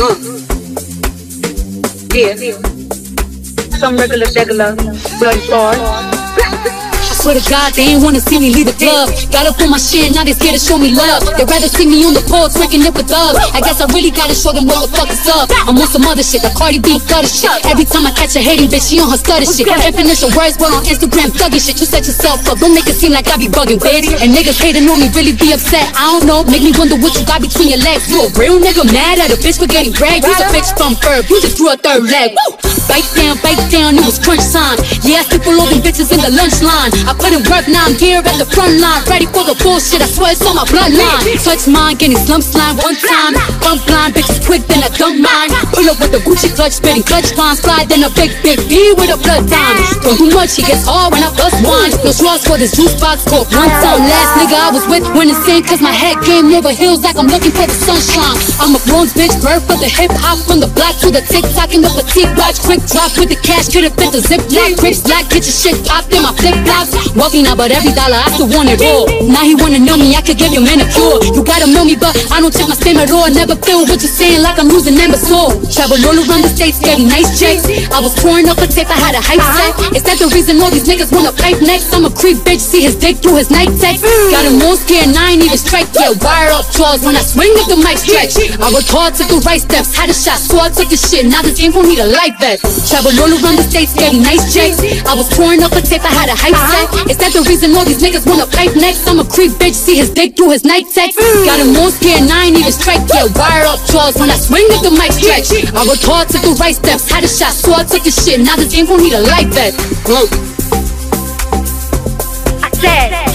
Yeah. Some regular, bloody bars. Swear to God, they ain't wanna see me leave the club. Got up on my shit, now they scared to show me love. They'd rather see me on the pole, twerking it with thugs. I guess I really gotta show them what the fuck is up. I'm on some other shit, the Cardi B gutter shit. Every time I catch a hating bitch, she on her stutter shit. Infinitional words, but on Instagram thugging shit. You set yourself up, don't make it seem like I be bugging, bitch. And niggas hating on me, really be upset. I don't know, make me wonder what you got between your legs. You a real nigga mad at a bitch for getting dragged? You's a bitch from Ferb, you just drew a third leg. Woo! Bite down, it was crunch time. Yeah, I skip all them bitches in the lunch line. I put in work, now I'm here at the front line, ready for the bullshit. I swear it's on my bloodline. Touch mine, getting slump slime one time. Bump blind, bitches quick, then I dump mine. Pull up with the Gucci clutch, spitting clutch lines. Slide, then a big B with a blood dime. Don't do much, he gets hard when I bust wine. No straws for this juice box, caught one time. Last nigga I was with went insane, cause my head game over heels like I'm looking for the sunshine. I'm a bronze bitch, bird for the hip hop, from the block to the TikTok and the petite watch. Quick drop with the cash, could've fit the zip lock. Grips black, get your shit popped in my flip flops. Walking out, but every dollar I still want it all. Now he wanna know me, I could give you manicure. You gotta know me, but I don't check my spam at all. Never feel what you're saying like I'm losing number soul. Travel all around the states, getting nice checks. I was pouring up a tape, I had a hype set. Is that the reason all these niggas wanna fight next? I'm a creep bitch, see his dick through his night text. Got him all scared and I ain't even strike yet. Wire up jaws when I swing with the mic stretch. I worked hard, took the right steps, had a shot, so I took the shit. Now this game gon' need a life vest. Travel all around the states, getting nice checks. I was pouring up a tape, I had a hype set. Is that the reason all these niggas wanna fight next? I'm a creep bitch, see his dick through his night text. Got him all scared and I ain't even strike yet. Wire up jaws when I swing with the mic stretch. I worked hard, took the right steps, had a shot, so I took the shit. Now this game gon' need a life vest. I said